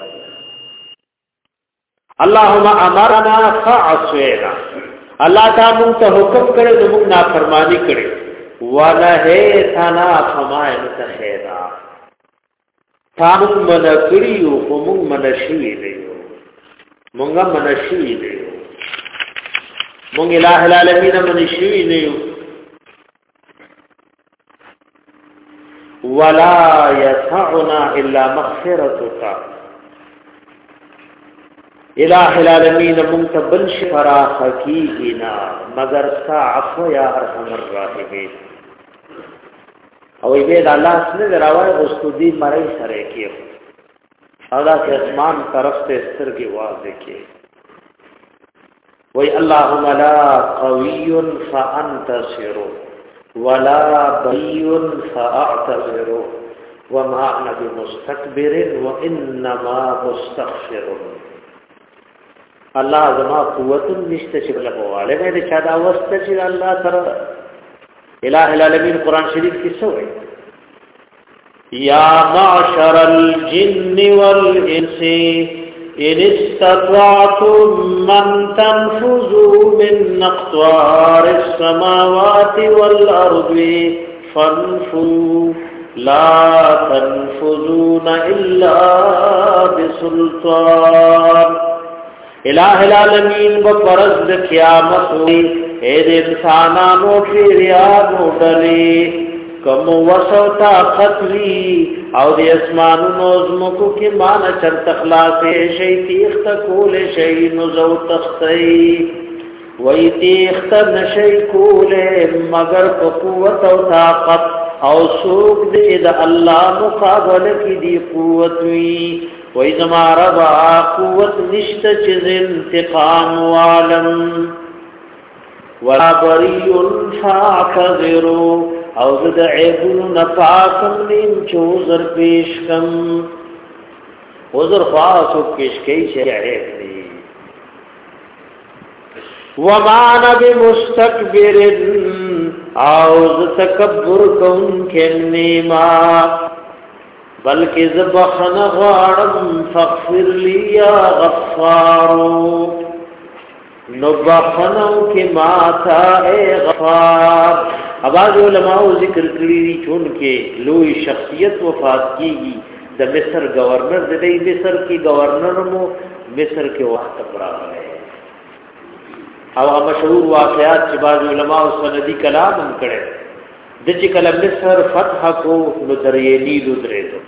اللهم امرنا فعصينا. الله تعالی موږ ته حکم کړی نو موږ نافرمانی کړی. ونهیتنا فما انتهینا. تاسو من کړیو او موږ منشي دیو موږ منشي دیو موږ الٰه العالمین منشي دیو. ولا يسعنا الا مغفرتك. الٰه العالمین منتبل شفرا حقیقنا مگر سا عفو یا ارحم الراحمین. او ایبید اللہ سنے دراوائی غستودی مرائی سرے کیو اللہ سے اسمان طرف سے سرگی واضح کی وی اللہم لا قوی فانتصر ولا بی فاعتذر وما انا بمستكبر وانما مستغفر. اللہ زما قوت نشته چې بلغواله مې د چا دا واسطه چې الله سره الٰه العالمین قرآن شریف کې څه وایي یا معشر الجن والانس ان استطعتم من تنفذوا من اقطار السماوات والارض فانفذوا لا تنفذون الا بسلطان الہ العالمین بپرز د قیامت وی اے د انسانانو پیریانو ډلې کم وسو طاقت وی او د اسمانونو زمکو کې مان چر تخلاص شي تیخت کول شي نزو تختی وی تیخت نشي کول مگر په قوت او طاقت او سوق دې د الله مقابله کې دی قوت وی وی زما ربا قوت نشت چیز انتقام والم ولا بریون فاعتذرو او زد عیبون نفاکم نیم چوزر پیشکم وزر خواستو پیشکی چه عیب دی ومان بمستکبر او زد تکبر کن کنیما بلکہ زبخن غارم فاغفر لی یا غفارو نبخنو کی ماتا اے غفار اباز علماء ذکر کری چونکہ لوی شخصیت وفات کی گی دا مصر گورنر دی مصر کی گورنر مو مصر کے وقت برا ہے او مشہور واقعات چی باز علماء سندی کلام ہم کرے د چې کله مصر فتح کو نو درې نیل درېدو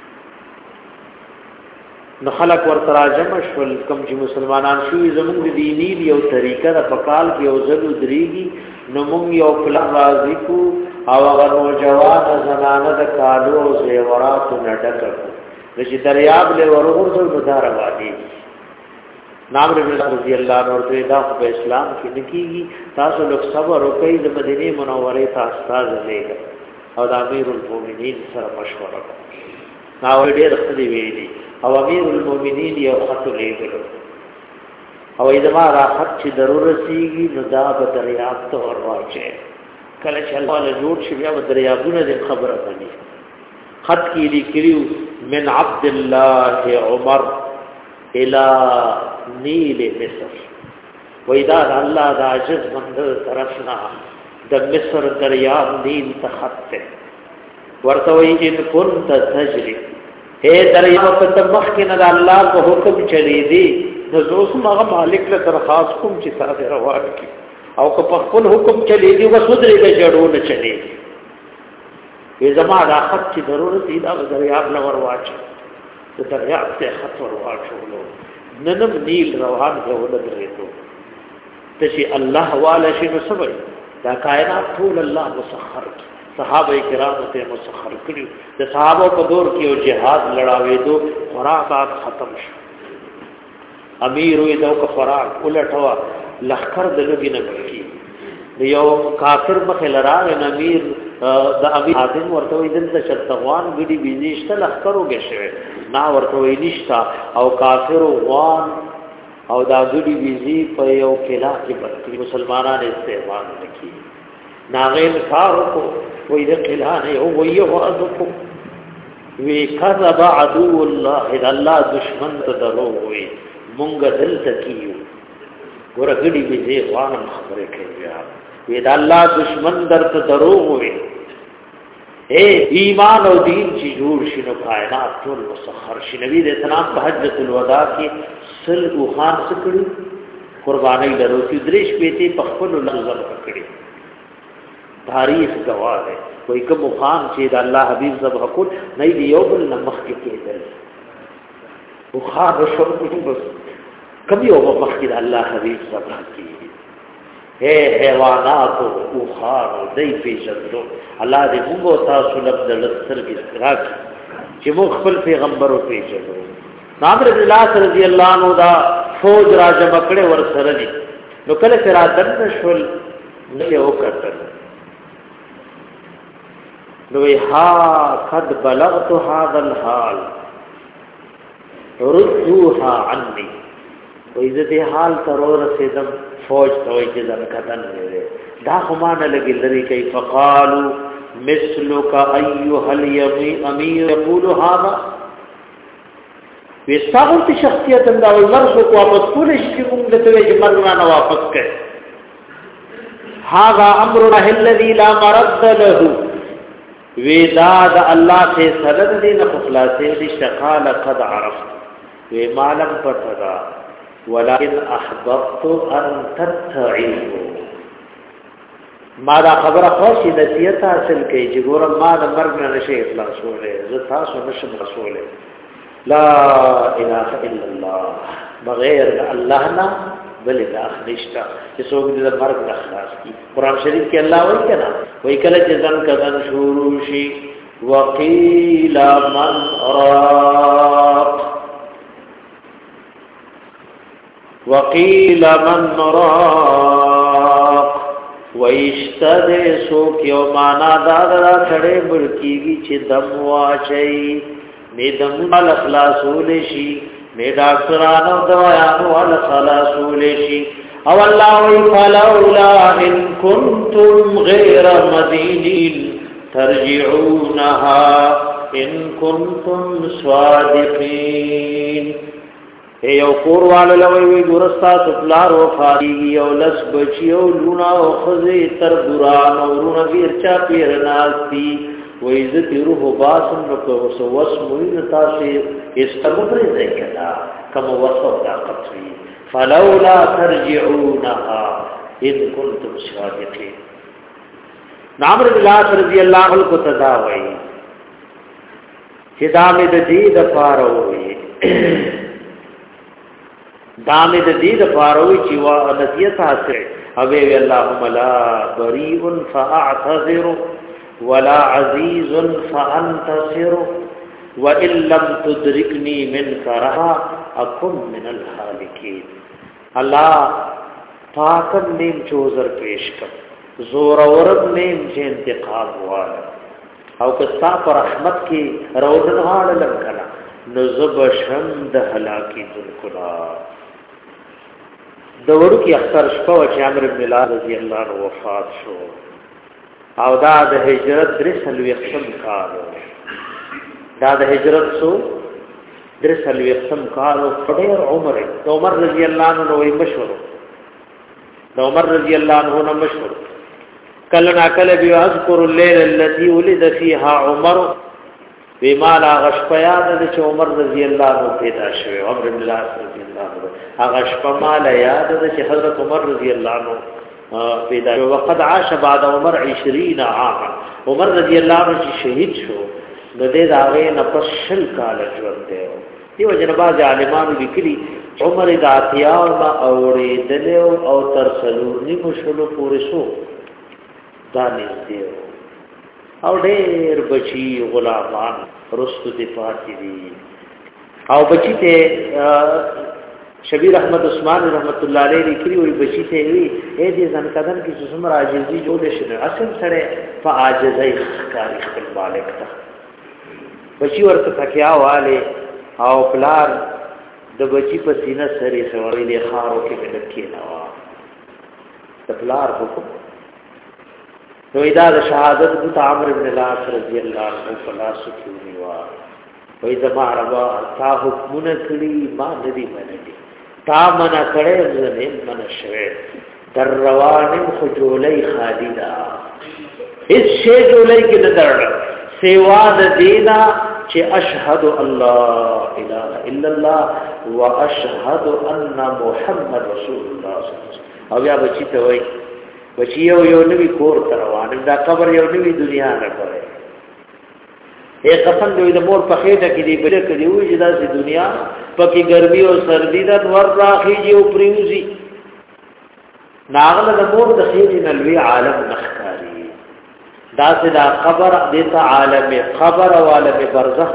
نو خلق ورته راجم شول کوم چې مسلمانان شوی زموږ د دینی یو طریقه د پکال کې یو ځل درېږي نو موږ یو کله راضی کو او هغه نوجوان زنانه د کالو او زیورات نه ډک کړو چې دریاب له ورغورځو نو دار وادي نام رضی اللہ عنہ ورته دا په اسلام کې نکېږي تاسو لوک صبر وکړئ د مدینه منوره ته استاد لګا او د امیر المؤمنین سره مشوره وکړه نو ډېر خدي ویلي او امیر المؤمنین یو خط لګلو او ایدما را خط چې ضرورت سیږي نو دا به دریاب ته ورواچي کله چې الله له جوړ شي بیا به دریابونه د خبره کوي خط کې لیکلو من عبد الله عمر الى نیل مصر ویدا اللہ دا عجز بندر طرفنا دا مصر دریاب نیل تخط ورتوی ان کنت تجری اے دریاب پتمخکن دا اللہ کو حکم چلی دی نزوس مغا مالک لترخواست کم چی ساتھ روان کی او که پخپل حکم چلی دی وصدری دا جڑون چلی دی وی زمان دا خط چی ضرورت ایدا و دریاب لور واچا دا دریاب تے خط ور واچولو ننم نیل روان غوله درېدو تشي الله والا شي نو صبر دا کائنات ټول الله مسخر صحابه کرام ته مسخر کړي د صحابه په دور کې او جهاد لړاوي دو خوراک ختم شو امیر وي دا کو خوراک ولټوا لخر د لګي نه بکی یو کافر مخه لراغ امیر د امیر حاتم ورته وي د شرطوان غړي بيزيشته لخرو گشوي نا ورته وي نشتا او کافر وان او دا غړي بيزي په یو کلا کې بلکې مسلمانانو استعمال نکي ناغیل فارقو وی دا کلا نه او وی وعظکو وی کذب عدو الله اذا الله دشمن ته درو وي مونږ دل تکیو ګور غړي بيزي وان خبره کوي وی دا الله دشمن درته درو وي اے ایمان او دین چې جوړ شنو کائنات ټول مسخر شي نبی دې اسلام په حجۃ الوداع کې سل او خان سکړي قرباني درو چې دریش پیته په خپل لفظ کړي تاریخ گواه ده کوئی کوم خان چې د الله حبیب ذبح کول نه دی یو بل مخ کې کېدل او خان شو بس کبي یو مخ کې د الله حبیب ذبح کی اے حیوانات او خار دای پیژندو الله دې موږ تاسو لب د لستر کې راک چې موږ خپل پیغمبر او پیژندو عامر بن العاص رضی الله عنه دا فوج راځه مکړه ور سره دي نو کله چې را دن شول نه وکړل نو ها قد بلغت هذا الحال ردوها عني وإذا دي حال ترور سیدم فوج توي چې ځان کتن نه دا خمانه لګي لري کوي فقالوا مثلك ايها الامير يقول هذا وستاغت شخصیت دا ورسو کو واپس کول شي کوم دته چې مرګ نه واپس کړي. هذا امر الله الذي لا مرد له ودا د الله سے سرد دین خلاصې دي شقال قد عرفت و ما لم فتدا ولكن احببت ان تتعظوا ما دا خبره خوشي نصیحت حاصل کړي چې ګورم ما د مرګ نه نشي اخلاص ولې زه تاسو نشم رسوله لا اله الا الله بغیر الله نه بل اله نشتا چې څوک دې د مرګ نه خلاص کی قران شریف کې الله وایي کنه وایي کله چې ځان کدن شروع شي وقيل من راق وقيل من راق ويشتد سوک یو معنا دا سړې بلکیږي چې دم واچي نه دم ول خلاصول شي نه ډاکټرانو دوايانو ول خلاصول شي او الله وی فلولا ان كنتم غير مدينين ترجعونها ان كنتم صادقين یو کور والو لوي ګورستا سپلار وفادي یو لس بچیو لونا او خزي تر بران او رونه ورچا پیر ناسي و عزت روح باسم کو وسوس موین تاسو استغفر ذکرا کما وسو طاقت وی فلولا ترجعونها ان كنتم صادقين نامر الله رضی الله عنه کو تداوی هدامه د دې د پاروي دامه د دې د پاروي چې وا نصیحت حاصل او وی اللهم لا بريء فاعتذر ولا عزيز فانتصر وان لم تدركني منك رها اكن من الهالكين الله پاکم نیم چوزر پیش کړ زور اورم نیم چې انتقام واله او کستا پر رحمت کی روزن حال لکنا نزب شند هلاکی ذلکنا دورو کی اختر شپا و چه عمر بن العاص رضی اللہ عنہ وفات شو او دا د هجرت درسل ویختم کالو دا د هجرت سو درسل ویختم کالو فدیر عمر رضی اللہ عنہ نوی مشورو دا عمر رضی اللہ عنہ مشورو کلنا کل بیو اذکر اللیل اللذی ولد فیها عمر بما لا غشپیاد چې عمر رضی الله عنه پیدا شوی عمر بن العاص رضی الله عنه غشپ ما لا یاد چې حضرت عمر رضی الله عنه پیدا شو وقد عاش بعد عمر 20 عاما عمر رضی الله عنه چې شهید شو نو دې داغه نفس شل کال ژوند دی دیو جنباز عالمانو لیکلي عمر د اتیا او اورېدل او تر سلور نیمه شلو پورې شو دانش دیو او ډېر بچي غلامان رستو دي پاتې دي او بچي ته شبیر احمد عثمان رحمت الله علیه لیکلي وي بچي ته وی اې دې ځان کدن کې څومره عاجزي جوړ شي اصل سره فعاجزای ښکاری خپل مالک ته بچي ورته تکیا والے او پلار د بچي په سینه سره سوړې خارو کې لکې نوا تپلار حکم نو ادا د شهادت د عمر بن العاص رضی الله عنه فلاس کیونی وا وای زما ربا تا حکمونه کړی ما ندی منلی تا منا کړه زنه من شوه در روان خجولای خالدا اس شی جولای کې نظر سیوا د دینا چې اشهد الله اله الا الله واشهد ان محمد رسول الله صلی الله علیه وسلم او یا بچی ته وای بچی یو نوی کور تروان دا قبر یو نوی دنیا نه کوي اے قسم دوی د مور په خېټه کې دی بل کړي وي چې دا سي دنیا پکې ګرمي او سردی دا ور راخيږي او پریوزي ناغله د مور د خېټې نلوي عالم نخکاری دا سي دا قبر د عالم قبر او عالم برزخ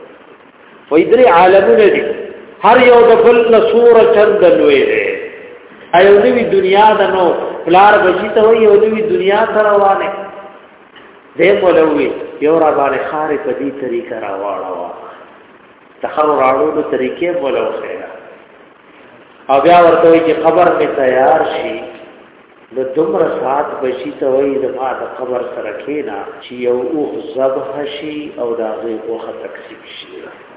وي درې عالمونه دي هر یو د بل نصور چند لوي دی ایو نوی دنیا د نو پلار بچی ته وي یو نوی دنیا ته روانه دې مولوي یو را باندې خارې په دې طریقه راواړو تخرر راوړو طریقې مولو خیره او بیا ورته وي چې خبر می تیار شي د دومره سات بچی ته وي د ما د خبر سره کېنا چې یو او ذبح شي او دا غي اوخه تقسیم شي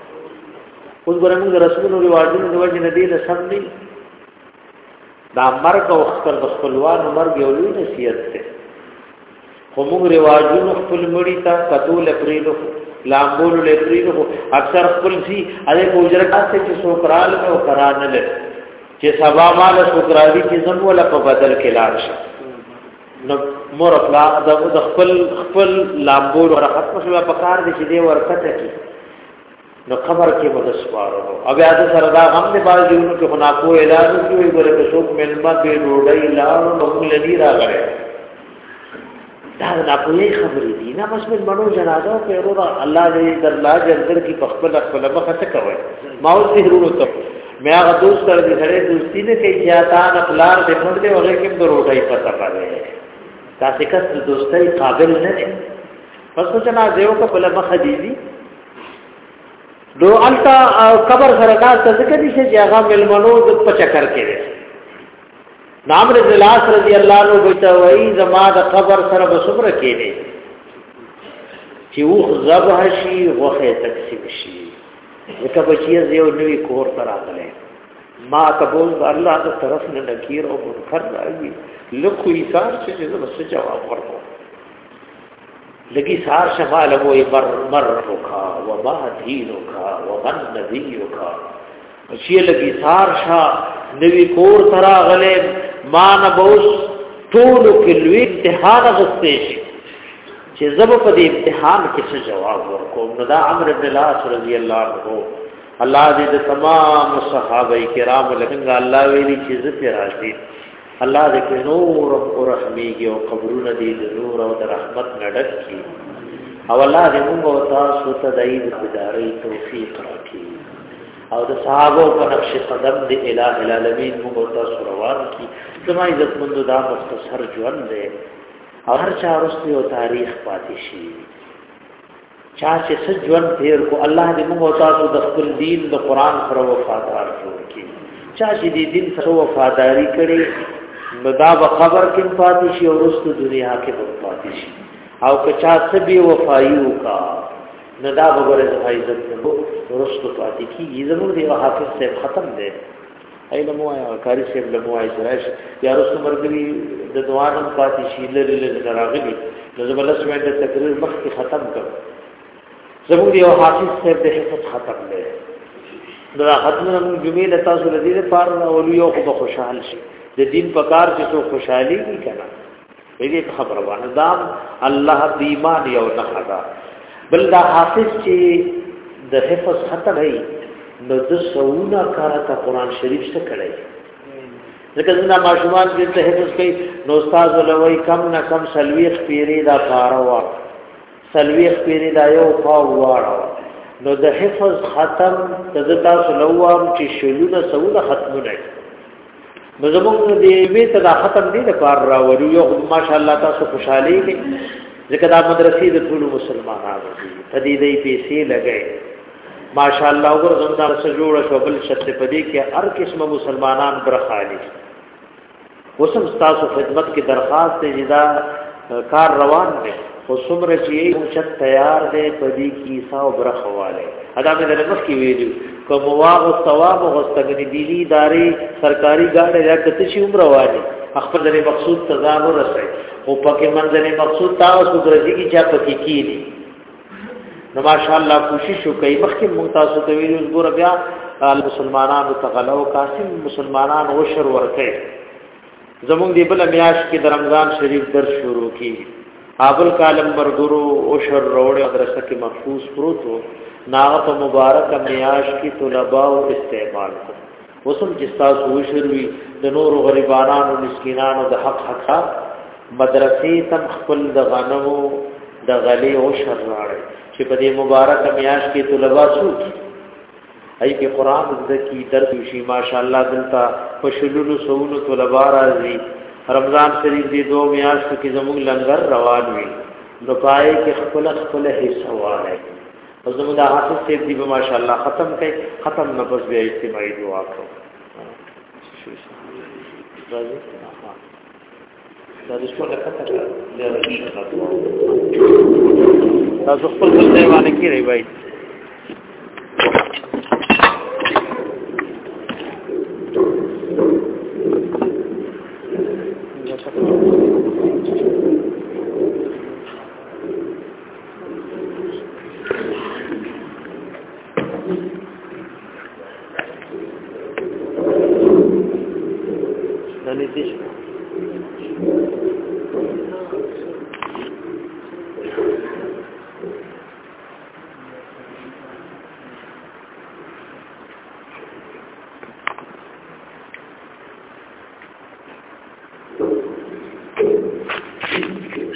اوس ګورم د رسول الله واجب د وجه ندی له سم نه دا مرګ او خطر د خپلوان مرګ یو لوی نصیحت ده خو موږ رواجونو خپل مړی ته کتول پریلو لامبول لپریلو اکثر خپل سي اده اجرت چې سوکرال او قران له چې سبا مال سوکراوي چې زم ولا په بدل کې لاړ شي نو مور خپل د خپل لامبول او ختم شو په کار دي چې دی ورکته کی نو خبر کې مدسوارو او بیا د سره دا غم نه باندې کې خنا کو اعلان کوي ګره په څوک ملما کې ډوډۍ لاړ نو موږ لدی راغره دا نه کوي خبرې دي نه بس من منو جنازه په ورو الله دې در لا جندر کې خپل مخه څه کوي ما اوس دې ورو ته مې هغه دوست سره دې سره دوستی نه کوي جاتان خپلار دې پړ دې هغه کې د روټۍ پتا پاره تاسو کس دوستۍ قابل نه دي پس جنازه یو په مخه دي دو انتا قبر سره دا ذکر دي چې هغه ملمنو د پچکر کې نام رضی الله رضی الله عنه بیت وای زما د قبر سره بصبر کېږي چې وخ ذبح شي وخه تقسیم شي وکه بچي یو نوې کور تر راغله ما قبول الله د طرف نه نکیر او منکر راځي لکه ایثار چې زما څه جواب ورکړو لگی سار شمال وی مرکا وما دینکا ومن نبیکا چی لگی سار شا نوی کور ترا غلے ما نبوس طولو کلوی امتحان غستیش چی زب پا دی امتحان کس جواب ورکو ندا عمر بن العاص رضی اللہ عنہ اللہ دید تمام صحابہ کرام لکنگا اللہ ویلی چیز پی راجی الله دې په نور او رحمېږي او قبرونه دې د نور او د رحمت نډک کی او الله دې موږ او تاسو ته د عید ګزارې توفیق راکړي او د صحابه په نقش قدم دې الٰه العالمین موږ او تاسو روان کی زما عزت مند دا مختصر ژوند دې او هر چا ورسته او تاریخ پاتې شي چا چې ژوند تیر کو الله دې موږ او تاسو د خپل دین د قران پر وفادار جوړ کړي چا چې دې دین سره وفاداری کړي ندا به خبر کې پاتې شي او رست دنیا کې به پاتې شي او کچا سبي وفایو کا ندا به ګره عزت نو رست پاتې کی زموږ دی حافظ صاحب ختم دی ایله مو یا کاری صاحب له مو ایسراش یا رست مرګي د دوانم پاتې شي لری راغلي نو زبردست باندې تقریر مخ کې ختم کړ زموږ دی حافظ صاحب د حفظ ختم دی دا ختمه موږ جمعې له تاسو لدی له پار او یو خو خوشحال شي د دین په کار چې څو خوشحالي کی کنه دې خبر وانه دا الله د ایمان یو نه خدا بل دا حافظ چې د حفظ ختم هي نو د سونه کارته قران شریف څخه کړی ځکه دا ماشومان چې ته حفظ کوي نو استاد ولوي کم نه کم سلويخ پیری دا پاروا سلويخ پیری دا یو پاو واړو نو د حفظ ختم تزتا سلوام چې شلونه سونه ختمونه نو زمونږ دې وی ته دا ختم دي د کار راوړو یو ماشاءالله تاسو خوشحالي کې ځکه دا مدرسې د ټول مسلمانانو دي پدې دې پیسې لګي ماشاءالله وګورئ دا سره جوړ شو بل شت پدې کې هر قسمه مسلمانان برخالي وسم تاسو خدمت کې درخواست دې دا کار روان دي او څومره چې موږ تیار دي پدې کې حساب برخواله ادا مې د مخ کې ویلو کوم واغ او ثواب او غستګنی دلی داري سرکاري گاډي یا کته شي عمر واجی خپل د مقصود تزان ورسي او پکې منځنه مقصود تاسو درځي کی چا پکې کیږي نو ماشاءالله کوشش وکړئ مخکې ممتاز ته ویلو ګور بیا مسلمانانو تغلو قاسم مسلمانان وشر ورکړي زمونږ دی بل میاش کې د رمضان شریف درس شروع کی ابل کالم مرګرو وشر روړ مدرسه کې محفوظ پروت ناغت مبارک میاش کی طلباء او استعمال کو وسم جستا سوشروي د نور غریبانو او مسکینانو د حق حقا مدرسې تم خپل د غنمو د غلي او شر راړي چې په دې مبارک میاش کی طلباء سو ای کې قران زکی درس شي ماشاءالله دلته پښلونو سونو طلباء راځي رمضان شریف دې 2 میاش کې زموږ لنګر روان وي نو پای کې خپل حصہ وایي او زموږ د حافظ صاحب دی ماشاءالله ختم کړي ختم نه بس بیا اجتماعي دعا کوو دا د څو لکه تاسو خپل ځای باندې کېږئ بھائی ننی تشو